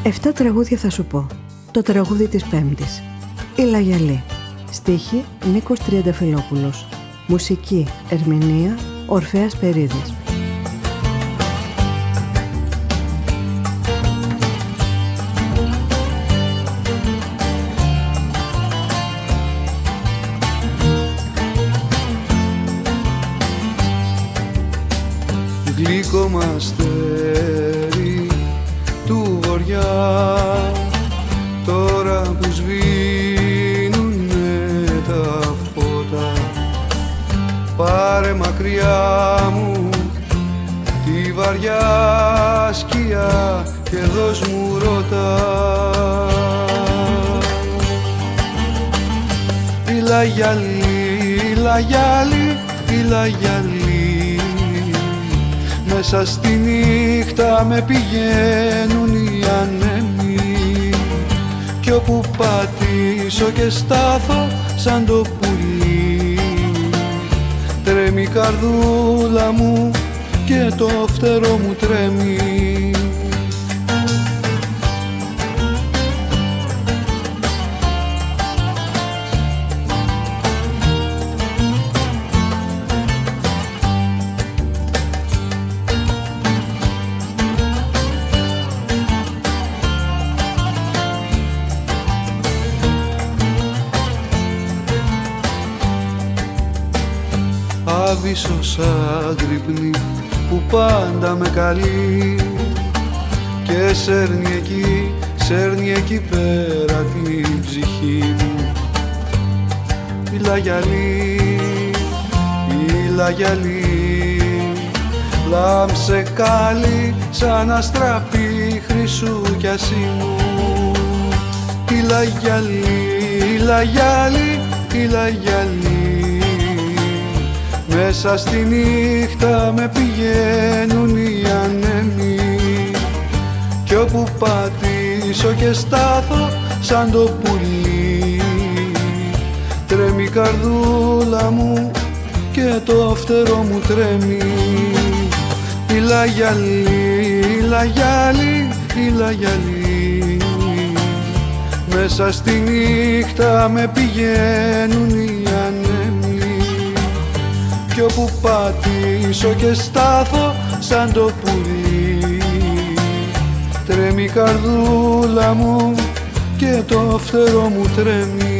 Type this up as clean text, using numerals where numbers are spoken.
7 τραγούδια θα σου πω. Το τραγούδι της Πέμπτης. Η Λαγιαλή. Στίχη Νίκος Τριανταφυλόπουλος. Μουσική ερμηνεία Ορφέας Περίδης. Γλυκό μαστέρι του βοριά, τώρα που σβήνουνε τα φώτα, πάρε μακριά μου τη βαριά σκιά και δώσ' μου ρώτα. Η Λαγιαλή, η Λαγιαλή, η Λαγιαλή, μέσα στη νύχτα με πηγαίνουν οι ανέμοι κι όπου πατήσω και στάθω σαν το πουλί, τρέμει η καρδούλα μου και το φτερό μου τρέμει. Άβυσσος άγρυπνη που πάντα με καλεί και σέρνει εκεί πέρα την ψυχή μου. Η Λαγιαλή, η Λαγιαλή, λάμψε κάλλη σαν αστραπή χρυσού κι ασήμου. Η Λαγιαλή, η Λαγιαλή, η Λαγιαλή, μέσα στη νύχτα με πηγαίνουν οι ανέμοι κι όπου πατήσω και στάθω σαν το πουλί, τρέμει η καρδούλα μου και το φτερό μου τρέμει. Η Λαγιαλή, η Λαγιαλή, η Λαγιαλή, μέσα στη νύχτα με πηγαίνουν οι ανέμοι κι όπου πατήσω και στάθω σαν το πουλί, τρέμει η καρδούλα μου και το φτερό μου τρέμει.